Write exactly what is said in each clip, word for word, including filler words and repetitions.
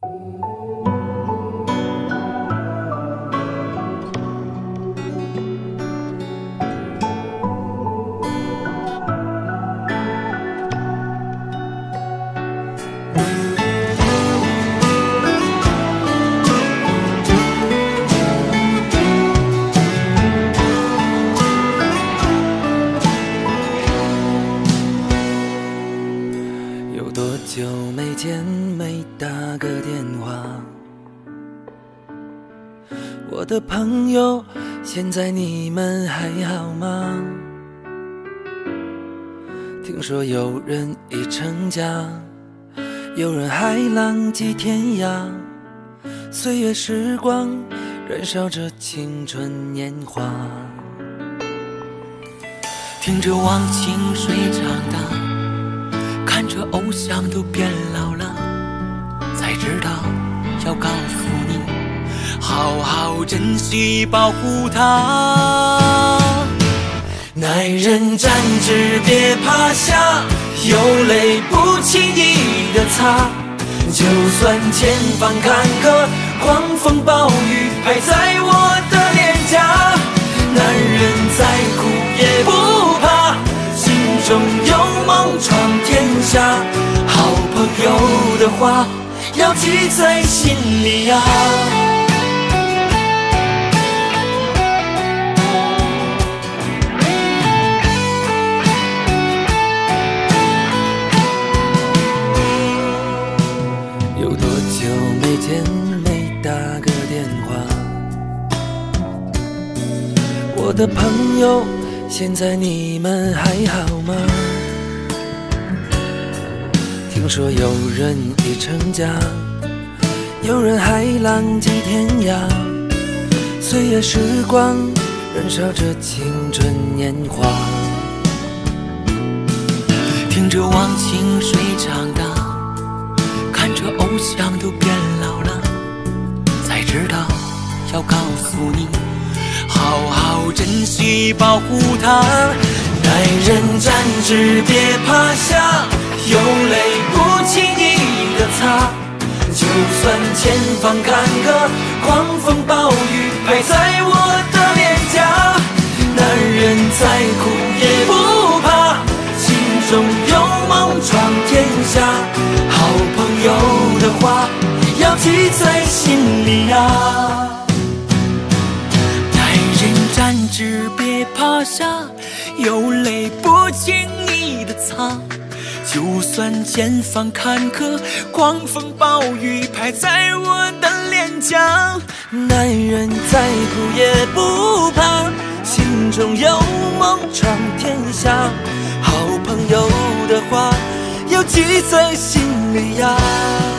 有多久没见没打个电话？我的朋友，现在你们还好吗？听说有人已成家，有人还浪迹天涯。岁月时光燃烧着青春年华， 听着忘情水长大，看着偶像都变老了，才知道要告诉你，好好珍惜保护它。 男人站直别趴下，有泪不轻易地擦，就算前方坎坷，狂风暴雨拍在我的脸颊。男人再苦也不怕，心中有梦闯天下。好朋友的话要记在心里呀、啊。有多久没见没打个电话？我的朋友，现在你们还好吗？听说有人已成家，有人还浪迹天涯。岁月时光燃烧着青春年华， 听着忘情水长大，看着偶像都变老了，才知道要告诉你，好好珍惜保护它。 男人站直别趴下，有泪不轻易地擦，就算前方坎坷，狂风暴雨拍在我的脸颊。男人再苦也不怕，心中有梦闯天下。好朋友的话要记在心里呀、啊。 男人站直别趴下，有泪不轻易地擦，就算前方坎坷，狂风暴雨拍在我的脸颊。 男人再苦也不怕，心中有梦闯天下。好朋友的话要记在心里呀、啊。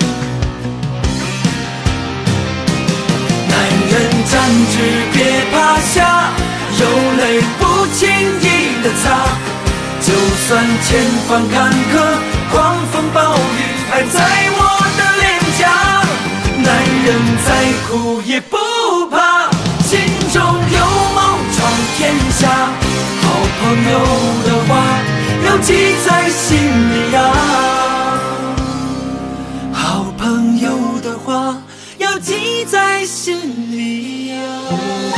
男人站直别趴下，有泪不轻易地擦，就算前方坎坷，狂风暴雨拍在我的脸颊。男人再苦也不怕，心中有梦闯天下。好朋友的话要记在心里呀、啊，好朋友的话要记在心里呀、啊。